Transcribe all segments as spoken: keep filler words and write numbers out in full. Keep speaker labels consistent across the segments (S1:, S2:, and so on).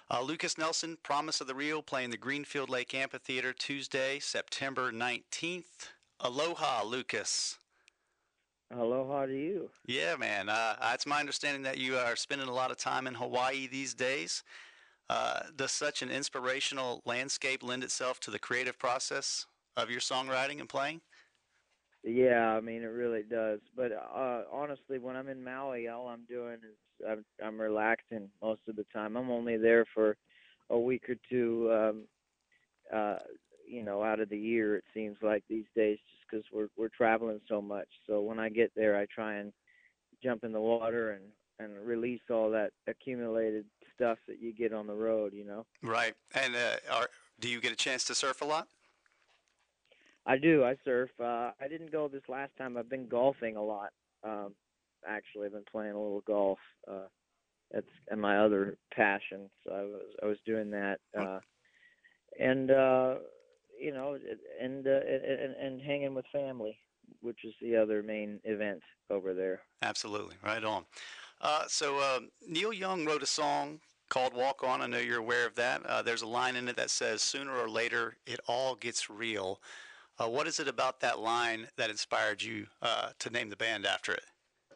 S1: Uh, Lucas Nelson, Promise of the Real, playing the Greenfield Lake Amphitheater Tuesday, September nineteenth. Aloha, Lucas.
S2: Aloha to you.
S1: Yeah, man. Uh, it's my understanding that you are spending a lot of time in Hawaii these days. Uh, does such an inspirational landscape lend itself to the creative process of your songwriting and playing?
S2: Yeah, I mean it really does. But uh honestly, when I'm in Maui, all I'm doing is I'm I'm relaxing most of the time. I'm only there for a week or two um uh you know, out of the year it seems like these days just cuz we're we're traveling so much. So when I get there, I try and jump in the water and and release all that accumulated stuff that you get on the road, you know.
S1: Right. And uh, are, do you get a chance to surf a lot?
S2: I do. I surf. Uh, I didn't go this last time. I've been golfing a lot. Um, actually, I've been playing a little golf. Uh, that's and my other passion. So I was I was doing that, uh, and uh, you know, and, uh, and and hanging with family, which is the other main event over there.
S1: Absolutely. Right on. Uh, so um, Neil Young wrote a song called "Walk On." I know you're aware of that. Uh, there's a line in it that says, "Sooner or later, it all gets real." Uh, what is it about that line that inspired you uh, to name the band after it?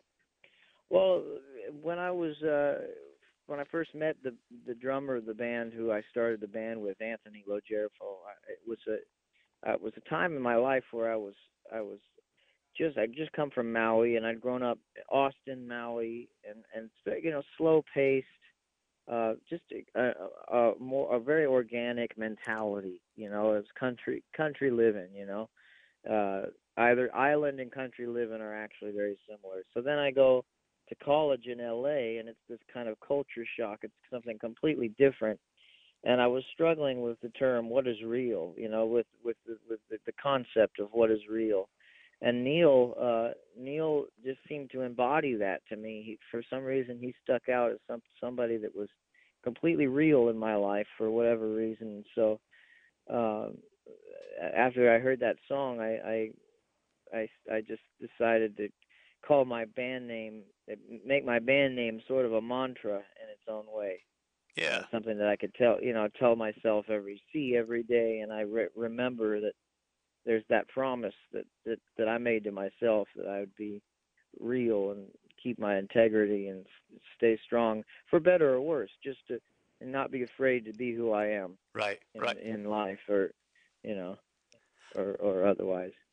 S2: Well, when I was uh, when I first met the the drummer of the band, who I started the band with, Anthony Logerfo, it was a uh, it was a time in my life where I was I was just I'd just come from Maui, and I'd grown up Austin, Maui, and and you know, slow paced, uh, just a, a, a more a very organic mentality. You know, it's country country living. You know, uh, either island and country living are actually very similar. So then I go to college in L A, and it's this kind of culture shock. It's something completely different, and I was struggling with the term "what is real," you know, with with the, with the, the concept of what is real. And Neil, uh, Neil just seemed to embody that to me. He, for some reason, he stuck out as some somebody that was completely real in my life for whatever reason. So um, after I heard that song, I, I I I just decided to call my band name, make my band name sort of a mantra in its own way. Uh,
S1: Yeah.
S2: something that I could tell, you know, tell myself every see every day, and I re- remember that there's that promise that that that I made to myself that I would be real and keep my integrity and s- stay strong for better or worse, just to and not be afraid to be who I am
S1: Right.
S2: in
S1: Right.
S2: in life or you know or or otherwise.